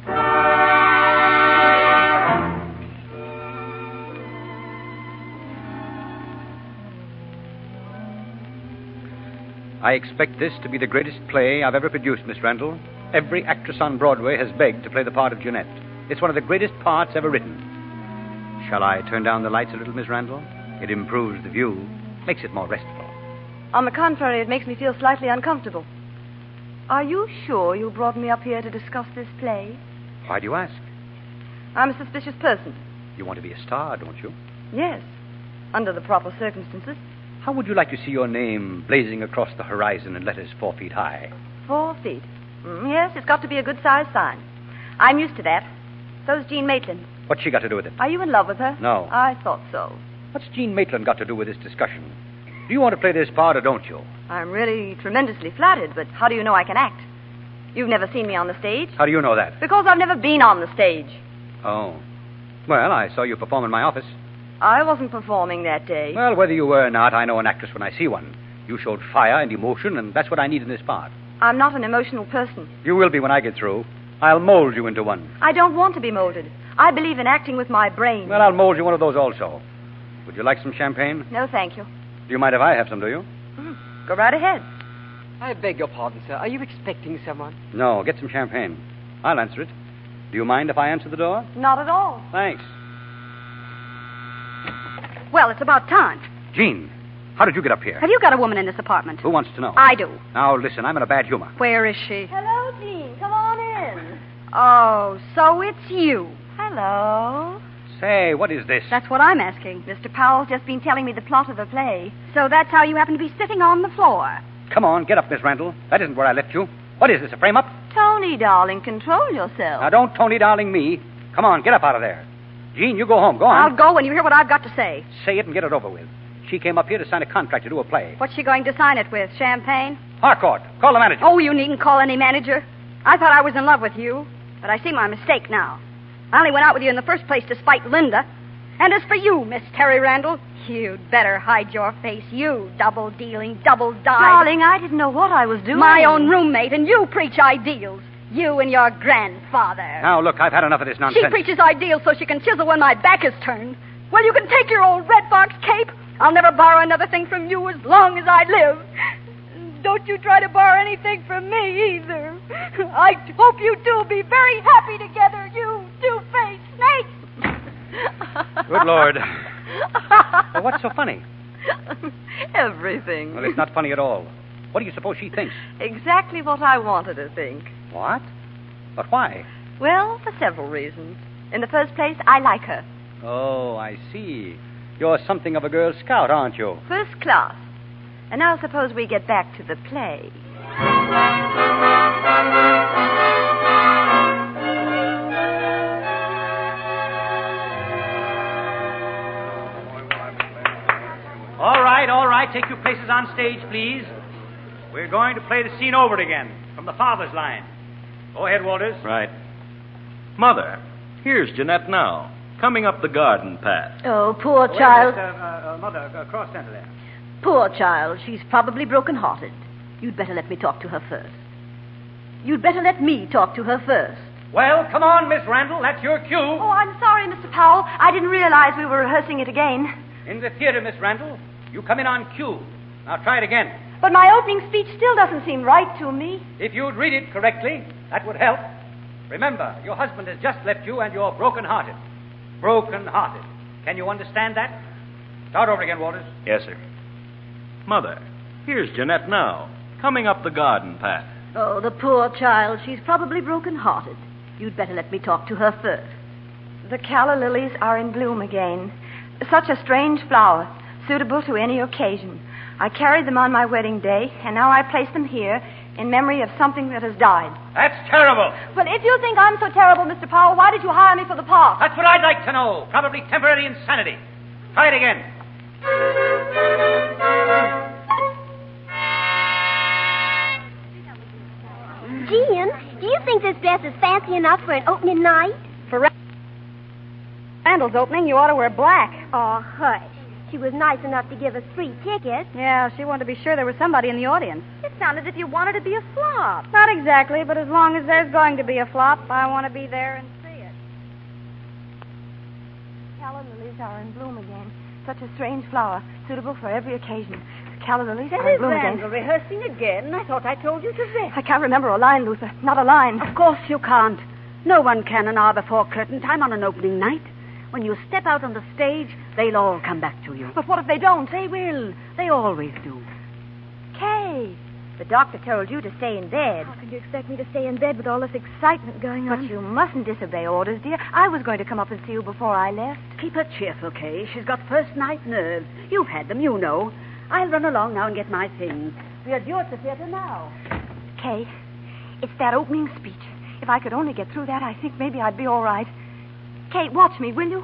I expect this to be the greatest play I've ever produced, Miss Randall. Every actress on Broadway has begged to play the part of Jeanette. It's one of the greatest parts ever written. Shall I turn down the lights a little, Miss Randall? It improves the view, makes it more restful. On the contrary, it makes me feel slightly uncomfortable. Are you sure you brought me up here to discuss this play? Why do you ask? I'm a suspicious person. You want to be a star, don't you? Yes, under the proper circumstances. How would you like to see your name blazing across the horizon in letters four feet high? Four feet. Mm, yes, it's got to be a good-sized sign. I'm used to that. So's Jean Maitland. What's she got to do with it? Are you in love with her? No. I thought so. What's Jean Maitland got to do with this discussion? Do you want to play this part or don't you? I'm really tremendously flattered, but how do you know I can act? You've never seen me on the stage. How do you know that? Because I've never been on the stage. Oh. Well, I saw you perform in my office. I wasn't performing that day. Well, whether you were or not, I know an actress when I see one. You showed fire and emotion, and that's what I need in this part. I'm not an emotional person. You will be when I get through. I'll mold you into one. I don't want to be molded. I believe in acting with my brain. Well, I'll mold you one of those also. Would you like some champagne? No, thank you. Do you mind if I have some, do you? Mm, go right ahead. I beg your pardon, sir. Are you expecting someone? No, get some champagne. I'll answer it. Do you mind if I answer the door? Not at all. Thanks. Well, it's about time. Jean, how did you get up here? Have you got a woman in this apartment? Who wants to know? I do. Now, listen, I'm in a bad humor. Where is she? Hello, Jean. Come on in. Oh, so it's you. Hello. Say, what is this? That's what I'm asking. Mister Powell's just been telling me the plot of the play. So that's how you happen to be sitting on the floor. Come on, get up, Miss Randall. That isn't where I left you. What is this, a frame-up? Tony, darling, control yourself. Now, don't Tony darling me. Come on, get up out of there. Jean, you go home. Go on. I'll go when you hear what I've got to say. Say it and get it over with. She came up here to sign a contract to do a play. What's she going to sign it with? Champagne? Harcourt, call the manager. Oh, you needn't call any manager. I thought I was in love with you, but I see my mistake now. I only went out with you in the first place to spite Linda. And as for you, Miss Terry Randall, you'd better hide your face, you double-dealing, double-dyed. Darling, I didn't know what I was doing. My own roommate, and you preach ideals. You and your grandfather. Now, look, I've had enough of this nonsense. She preaches ideals so she can chisel when my back is turned. Well, you can take your old Red Fox cape. I'll never borrow another thing from you as long as I live. Don't you try to borrow anything from me, either. I hope you two be very happy together, you two-faced snakes. Good Lord. Well, what's so funny? Everything. Well, it's not funny at all. What do you suppose she thinks? Exactly what I wanted to think. What? But why? Well, for several reasons. In the first place, I like her. Oh, I see. You're something of a Girl Scout, aren't you? First class. And now suppose we get back to the play. All right, all right. Take your places on stage, please. We're going to play the scene over again from the father's line. Go ahead, Walters. Right. Mother, here's Jeanette now, coming up the garden path. Oh, poor Wait, child. Mister, uh, uh, Mother, uh, cross center there. Poor child. She's probably broken-hearted. You'd better let me talk to her first. You'd better let me talk to her first. Well, come on, Miss Randall. That's your cue. Oh, I'm sorry, Mister Powell. I didn't realize we were rehearsing it again. In the theater, Miss Randall. You come in on cue. Now try it again. But my opening speech still doesn't seem right to me. If you'd read it correctly, that would help. Remember, your husband has just left you and you're broken-hearted. Broken-hearted. Can you understand that? Start over again, Walters. Yes, sir. Mother, here's Jeanette now, coming up the garden path. Oh, the poor child. She's probably broken-hearted. You'd better let me talk to her first. The calla lilies are in bloom again. Such a strange flower, suitable to any occasion. I carried them on my wedding day, and now I place them here in memory of something that has died. That's terrible. Well, if you think I'm so terrible, Mister Powell, why did you hire me for the part? That's what I'd like to know. Probably temporary insanity. Try it again. Jean, do you think this dress is fancy enough for an opening night? For Randall's opening, you ought to wear black. Oh, hush. She was nice enough to give us free tickets. Yeah, she wanted to be sure there was somebody in the audience. It sounded as if you wanted to be a flop. Not exactly, but as long as there's going to be a flop, I want to be there and see it. Calla lilies are in bloom again. Such a strange flower, suitable for every occasion. Calla lilies are in bloom again. Rehearsing again? I thought I told you to rest. I can't remember a line, Luther. Not a line. Of course you can't. No one can an hour before curtain time on an opening night. When you step out on the stage, they'll all come back to you. But what if they don't? They will. They always do. Kay, the doctor told you to stay in bed. How could you expect me to stay in bed with all this excitement going on? But you mustn't disobey orders, dear. I was going to come up and see you before I left. Keep her cheerful, Kay. She's got first-night nerves. You've had them, you know. I'll run along now and get my things. We're due at the theater now. Kay, It's that opening speech. If I could only get through that, I think maybe I'd be all right. Kate, watch me, will you?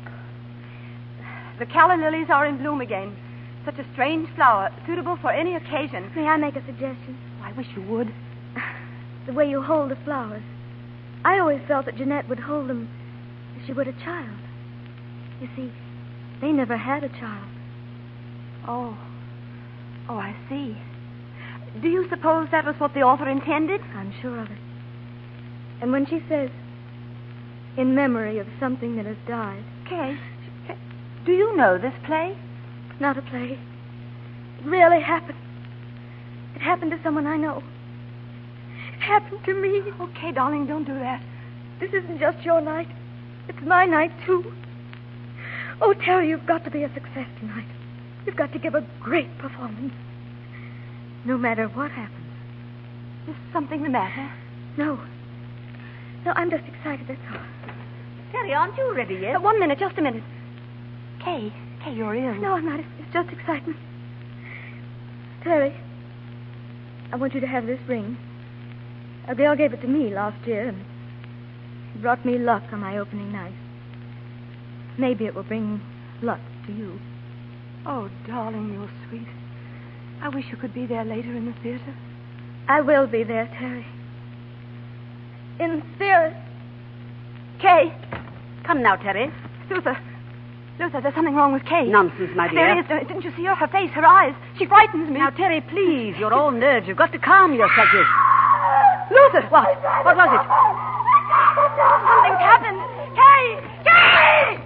The calla lilies are in bloom again. Such a strange flower, suitable for any occasion. May I make a suggestion? I wish you would. The way you hold the flowers. I always felt that Jeanette would hold them as she would a child. You see, they never had a child. Oh. Oh, I see. Do you suppose that was what the author intended? I'm sure of it. And when she says, in memory of something that has died. Kay, Kay, do you know this play? Not a play. It really happened. It happened to someone I know. It happened to me. Okay, darling, don't do that. This isn't just your night. It's my night, too. Oh, Terry, you've got to be a success tonight. You've got to give a great performance. No matter what happens. Is something the matter? No. No, I'm just excited, that's all. Terry, aren't you ready yet? Uh, one minute, just a minute. Kay, Kay, you're ill. No, I'm not. It's, it's just excitement. Terry, I want you to have this ring. A girl gave it to me last year, and it brought me luck on my opening night. Maybe it will bring luck to you. Oh, darling, you're sweet. I wish you could be there later in the theater. I will be there, Terry. In the theater. Kay. Come now, Terry. Luther. Luther, there's something wrong with Kay. Nonsense, my dear. There is. Didn't you see her? Her face, her eyes. She frightens me. Now, Terry, please. You're all nerves. You've got to calm yourself. Luther. What? What was it? Something's happened. Kay! Kay!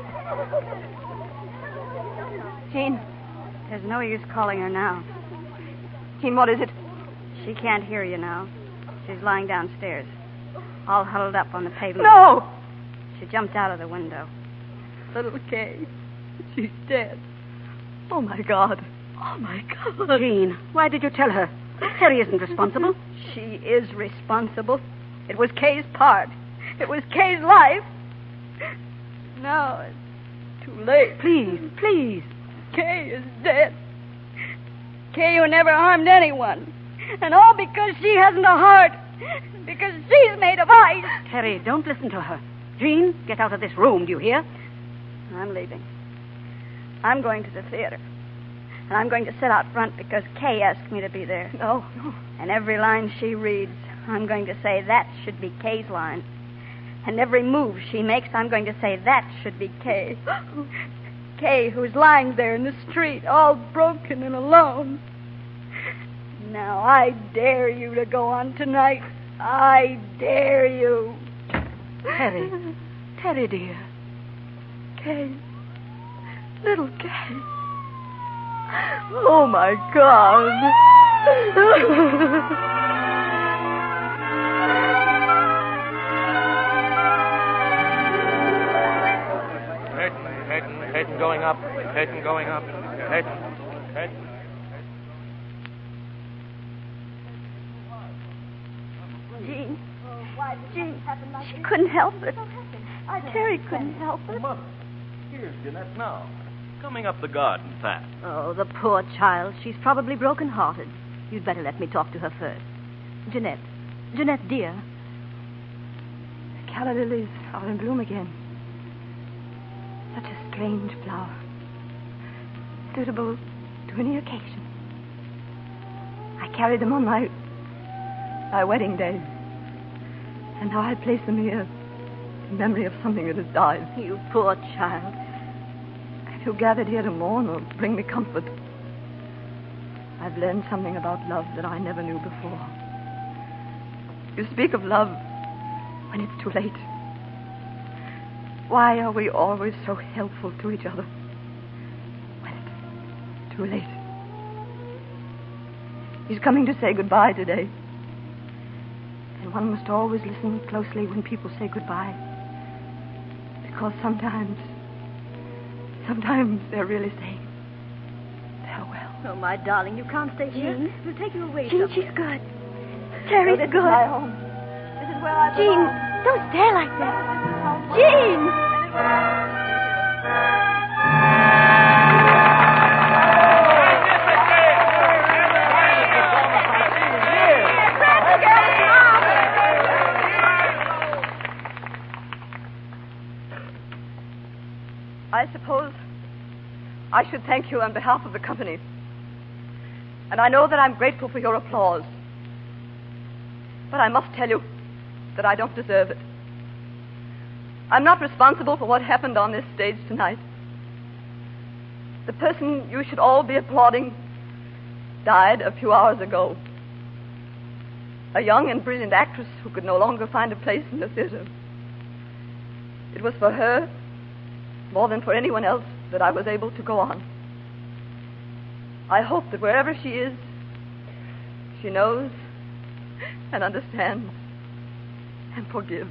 Jean. There's no use calling her now. Jean, what is it? She can't hear you now. She's lying downstairs, all huddled up on the pavement. No! She jumped out of the window. Little Kay. She's dead. Oh, my God. Oh, my God. Jean, why did you tell her? Terry isn't responsible. She is responsible. It was Kay's part. It was Kay's life. Now it's too late. Please, please. Kay is dead. Kay who never harmed anyone. And all because she hasn't a heart. Because she's made of ice. Terry, don't listen to her. Jean, get out of this room, do you hear? I'm leaving. I'm going to the theater. And I'm going to sit out front because Kay asked me to be there. No, no. And every line she reads, I'm going to say that should be Kay's line. And every move she makes, I'm going to say that should be Kay. Kay, who's lying there in the street, all broken and alone. Now, I dare you to go on tonight. I dare you. Terry. Terry, dear. Kay. Little Kay. Oh, my God. Curtain, curtain, curtain going up, curtain going up, curtain, curtain. Jean. Jean, she couldn't help it. Terry couldn't help it. Mother, here's Jeanette now, coming up the garden path. Oh, the poor child. She's probably broken-hearted. You'd better let me talk to her first. Jeanette. Jeanette, dear. The calla lilies are in bloom again. Such a strange flower. Suitable to any occasion. I carried them on my my wedding day. And now I place them here in memory of something that has died. You poor child. And who gathered here to mourn or bring me comfort. I've learned something about love that I never knew before. You speak of love when it's too late. Why are we always so helpful to each other when it's too late? He's coming to say goodbye today. And one must always listen closely when people say goodbye. Because sometimes, sometimes they're really saying farewell. Oh, my darling, you can't stay here. Jean? We'll take you away. Jean, somewhere. she's good. Terry's this good. is my home. This is where I belong. Jean, don't stare like that. Jean! I suppose I should thank you on behalf of the company. And I know that I'm grateful for your applause. But I must tell you that I don't deserve it. I'm not responsible for what happened on this stage tonight. The person you should all be applauding died a few hours ago. A young and brilliant actress who could no longer find a place in the theater. It was for her, more than for anyone else, that I was able to go on. I hope that wherever she is, she knows and understands and forgives.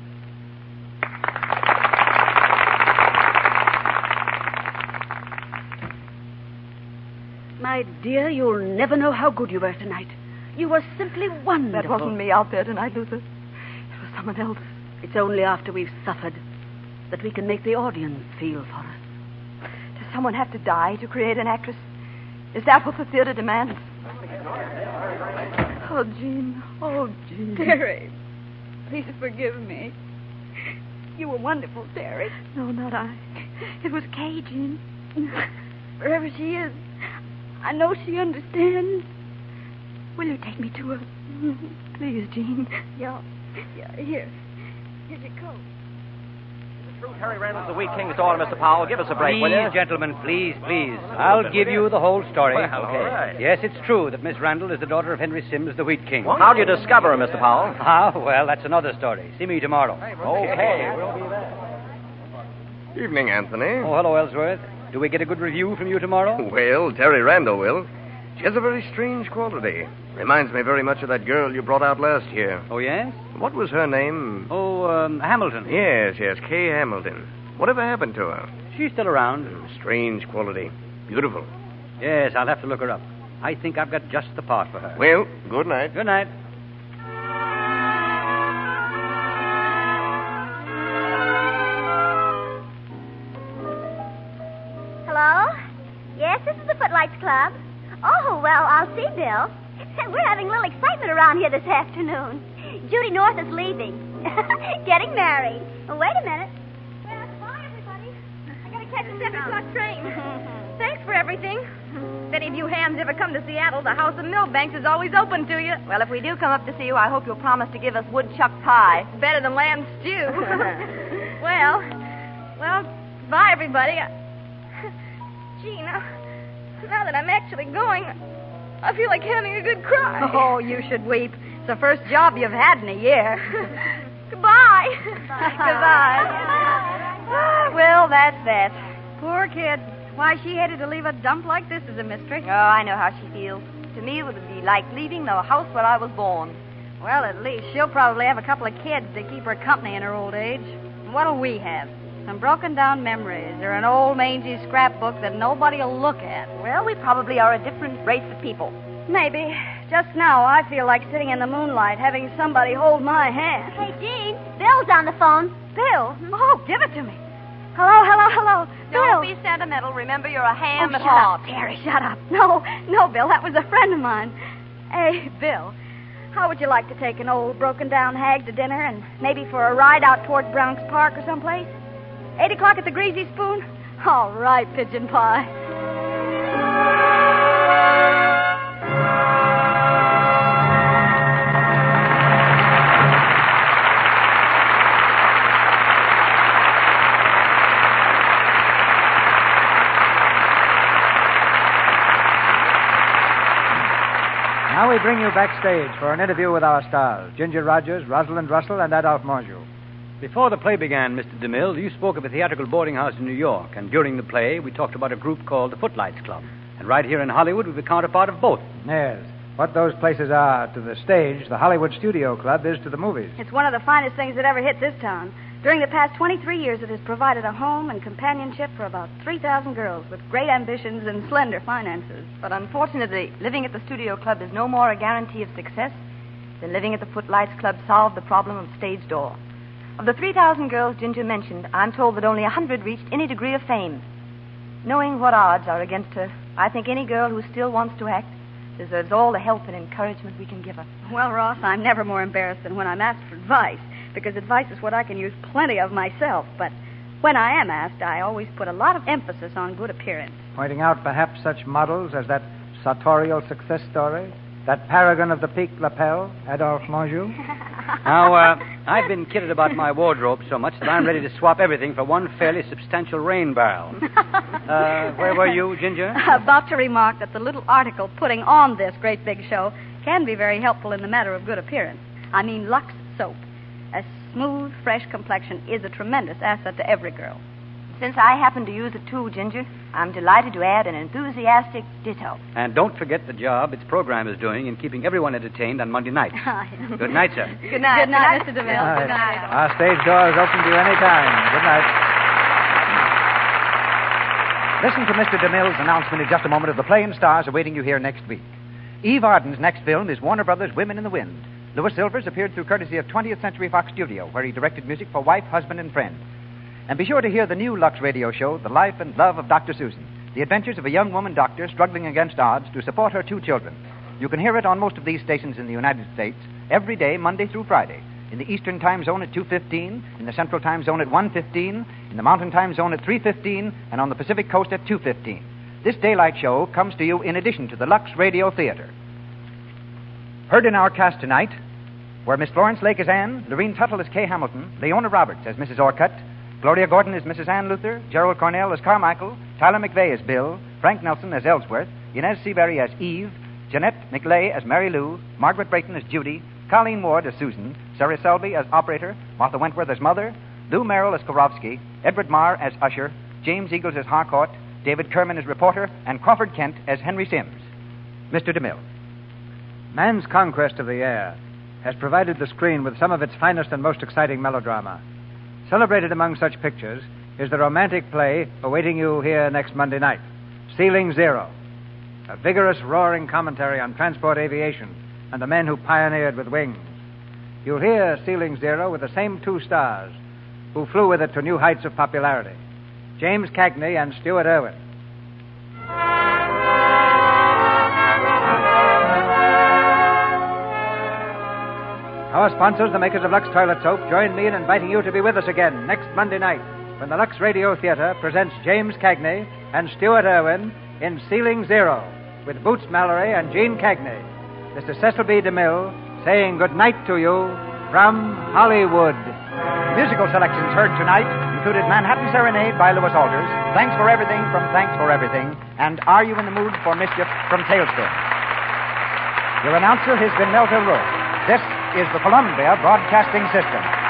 My dear, you'll never know how good you were tonight. You were simply wonderful. That wasn't me out there tonight, Luther. It was someone else. It's only after we've suffered that we can make the audience feel for us. Does someone have to die to create an actress? Is that what the theater demands? Oh, Jean. Oh, Jean. Terry, please forgive me. You were wonderful, Terry. No, not I. It was Kay, Jean. Wherever she is, I know she understands. Will you take me to her? Please, Jean. Yeah. Yeah, here. Here you go. Terry Randall's the Wheat King's daughter, Mister Powell. Give us a break, please, will you? Gentlemen, please, please. I'll give you the whole story. Well, okay. All right. Yes, it's true that Miss Randall is the daughter of Henry Sims, the Wheat King. Well, how'd you discover her, Mister Powell? Ah, well, that's another story. See me tomorrow. Okay, we'll be there. Evening, Anthony. Oh, hello, Ellsworth. Do we get a good review from you tomorrow? Well, Terry Randall will. She has a very strange quality. Reminds me very much of that girl you brought out last year. Oh, yes? What was her name? Oh, um, Hamilton. Yes, yes, Kay Hamilton. Whatever happened to her? She's still around. Strange quality. Beautiful. Yes, I'll have to look her up. I think I've got just the part for her. Well, good night. Good night. Hello? Yes, this is the Footlights Club. Oh, well, I'll see Bill. We're having a little excitement around here this afternoon. Judy North is leaving. Getting married. Oh, wait a minute. Well, bye, everybody. I gotta catch a seven o'clock train. Thanks for everything. If any of you hams ever come to Seattle, the House of Millbanks is always open to you. Well, if we do come up to see you, I hope you'll promise to give us woodchuck pie. Better than lamb stew. well, well, bye, everybody. Gee, now, now that I'm actually going, I feel like having a good cry. Oh, you should weep. It's the first job you've had in a year. Goodbye. Goodbye. Well, that's that. Poor kid. Why she hated to leave a dump like this is a mystery. Oh, I know how she feels. To me, it would be like leaving the house where I was born. Well, at least she'll probably have a couple of kids to keep her company in her old age. What'll we have? Some broken down memories or an old mangy scrapbook that nobody'll look at. Well, we probably are a different race of people. Maybe. Just now, I feel like sitting in the moonlight having somebody hold my hand. Hey, Jean, Bill's on the phone. Bill? Oh, give it to me. Hello, hello, hello. Don't Bill. be sentimental. Remember, you're a ham oh, at shut heart. up, Terry, shut up. No, no, Bill, that was a friend of mine. Hey, Bill, how would you like to take an old broken-down hag to dinner and maybe for a ride out towards Bronx Park or someplace? Eight o'clock at the Greasy Spoon? All right, Pigeon Pie. Now we bring you backstage for an interview with our stars, Ginger Rogers, Rosalind Russell, and Adolphe Monjou. Before the play began, Mister DeMille, you spoke of a theatrical boarding house in New York, and during the play, we talked about a group called the Footlights Club. And right here in Hollywood, we're the counterpart of both. Yes. What those places are to the stage, the Hollywood Studio Club is to the movies. It's one of the finest things that ever hit this town. During the past twenty-three years, it has provided a home and companionship for about three thousand girls with great ambitions and slender finances. But unfortunately, living at the Studio Club is no more a guarantee of success than living at the Footlights Club solved the problem of stage door. Of the three thousand girls Ginger mentioned, I'm told that only one hundred reached any degree of fame. Knowing what odds are against her, I think any girl who still wants to act deserves all the help and encouragement we can give her. Well, Ross, I'm never more embarrassed than when I'm asked for advice, because advice is what I can use plenty of myself. But When I am asked, I always put a lot of emphasis on good appearance. Pointing out perhaps such models as that sartorial success story, that paragon of the pique lapel, Adolphe Monjou. Now, uh, I've been kidded about my wardrobe so much that I'm ready to swap everything for one fairly substantial rain barrel. Uh, where were you, Ginger? About to remark that the little article putting on this great big show can be very helpful in the matter of good appearance. I mean Lux soap. A smooth, fresh complexion is a tremendous asset to every girl. Since I happen to use it too, Ginger, I'm delighted to add an enthusiastic ditto. And don't forget the job its program is doing in keeping everyone entertained on Monday night. Good night, sir. Good night. Good night, Mister DeMille. All right. Good night. Our stage door is open to you any time. Good night. Listen to Mister DeMille's announcement in just a moment of the play and stars awaiting you here next week. Eve Arden's next film is Warner Brothers' Women in the Wind. Louis Silvers appeared through courtesy of twentieth Century Fox Studio, where he directed music for Wife, Husband, and Friend. And be sure to hear the new Lux radio show, The Life and Love of Doctor Susan, the adventures of a young woman doctor struggling against odds to support her two children. You can hear it on most of these stations in the United States every day, Monday through Friday. In the Eastern Time Zone at two fifteen, in the Central Time Zone at one fifteen, in the Mountain Time Zone at three fifteen, and on the Pacific Coast at two fifteen. This daylight show comes to you in addition to the Lux Radio Theater. Heard in our cast tonight were Miss Florence Lake as Anne, Lorene Tuttle as Kay Hamilton, Leona Roberts as Missus Orcutt, Gloria Gordon as Missus Ann Luther, Gerald Cornell as Carmichael, Tyler McVeigh as Bill, Frank Nelson as Ellsworth, Inez Seabury as Eve, Jeanette McLay as Mary Lou, Margaret Brayton as Judy, Colleen Ward as Susan, Sarah Selby as Operator, Martha Wentworth as Mother, Lou Merrill as Korofsky, Edward Marr as Usher, James Eagles as Harcourt, David Kerman as Reporter, and Crawford Kent as Henry Sims. Mister DeMille. Man's Conquest of the Air has provided the screen with some of its finest and most exciting melodrama. Celebrated among such pictures is the romantic play awaiting you here next Monday night, Ceiling Zero, a vigorous, roaring commentary on transport aviation and the men who pioneered with wings. You'll hear Ceiling Zero with the same two stars who flew with it to new heights of popularity, James Cagney and Stuart Irwin. Our sponsors, the makers of Lux Toilet Soap, join me in inviting you to be with us again next Monday night when the Lux Radio Theater presents James Cagney and Stuart Irwin in Ceiling Zero with Boots Mallory and Gene Cagney. This is Cecil B. DeMille saying good night to you from Hollywood. Musical selections heard tonight included Manhattan Serenade by Louis Alders, Thanks for Everything from Thanks for Everything, and Are You in the Mood for Mischief from Tailspin. Your announcer has been Melville Rowe. This is the Columbia Broadcasting System.